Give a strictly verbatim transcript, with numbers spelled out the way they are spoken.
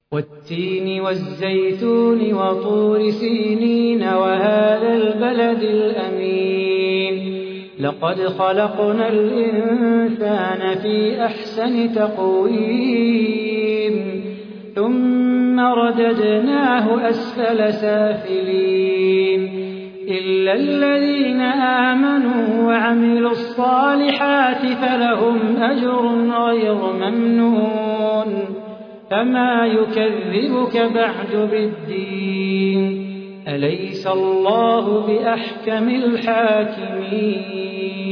والتين والزيتون وطور سينين وهذا البلد الأمين لقد خلقنا الإنسان في أحسن تقويم ثم رددناه أسفل سافلين إلا الذين آمنوا وعملوا الصالحات فلهم أجر غير ممنون فما يكذبك بعد بالدين أليس الله بأحكم الحاكمين